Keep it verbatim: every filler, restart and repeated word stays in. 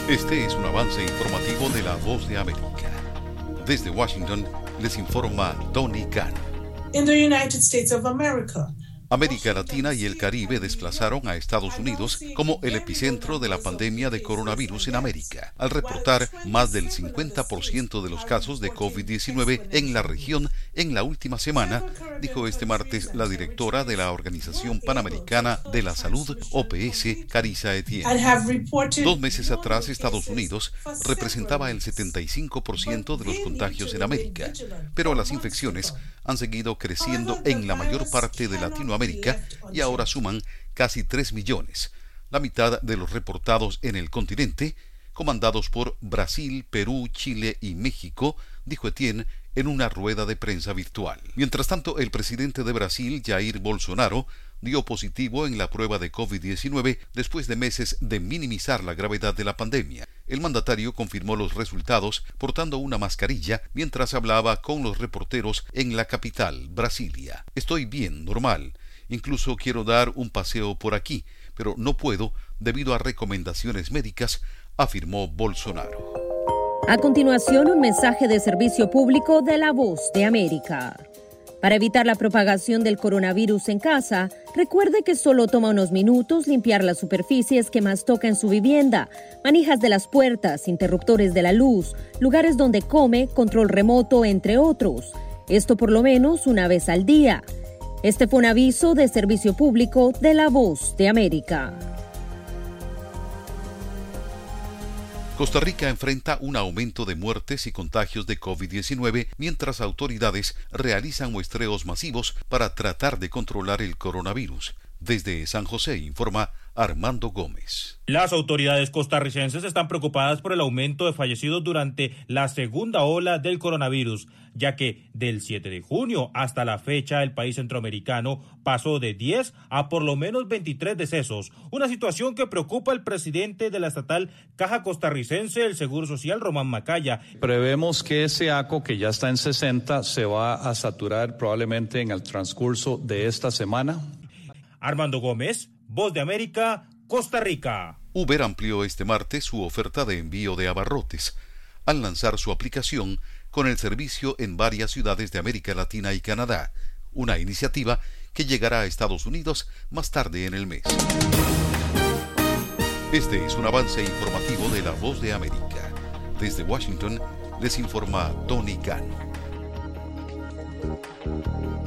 Este es un avance informativo de La Voz de América. Desde Washington les informa Tony Khan. In the United States of America, América Latina y el Caribe desplazaron a Estados Unidos como el epicentro de la pandemia de coronavirus en América, al reportar más del cincuenta por ciento de los casos de COVID diecinueve en la región en la última semana, dijo este martes la directora de la Organización Panamericana de la Salud, O P S, Carissa Etienne. Dos meses atrás, Estados Unidos representaba el setenta y cinco por ciento de los contagios en América, pero las infecciones han seguido creciendo en la mayor parte de Latinoamérica y ahora suman casi tres millones, la mitad de los reportados en el continente, comandados por Brasil, Perú, Chile y México, dijo Etienne en una rueda de prensa virtual. Mientras tanto, el presidente de Brasil, Jair Bolsonaro, dio positivo en la prueba de COVID diecinueve después de meses de minimizar la gravedad de la pandemia. El mandatario confirmó los resultados portando una mascarilla mientras hablaba con los reporteros en la capital, Brasilia. Estoy bien, normal. Incluso quiero dar un paseo por aquí, pero no puedo debido a recomendaciones médicas, afirmó Bolsonaro. A continuación, un mensaje de servicio público de La Voz de América. Para evitar la propagación del coronavirus en casa, recuerde que solo toma unos minutos limpiar las superficies que más toca en su vivienda, manijas de las puertas, interruptores de la luz, lugares donde come, control remoto, entre otros. Esto por lo menos una vez al día. Este fue un aviso de servicio público de La Voz de América. Costa Rica enfrenta un aumento de muertes y contagios de COVID diecinueve mientras autoridades realizan muestreos masivos para tratar de controlar el coronavirus. Desde San José informa Armando Gómez. Las autoridades costarricenses están preocupadas por el aumento de fallecidos durante la segunda ola del coronavirus, ya que del siete de junio hasta la fecha el país centroamericano pasó de diez a por lo menos veintitrés decesos, una situación que preocupa al presidente de la estatal Caja Costarricense del Seguro Social, Román Macaya. Prevemos que ese A C O, que ya está en sesenta, se va a saturar probablemente en el transcurso de esta semana. Armando Gómez, Voz de América, Costa Rica. Uber amplió este martes su oferta de envío de abarrotes al lanzar su aplicación con el servicio en varias ciudades de América Latina y Canadá, una iniciativa que llegará a Estados Unidos más tarde en el mes. Este es un avance informativo de La Voz de América. Desde Washington les informa Tony Khan.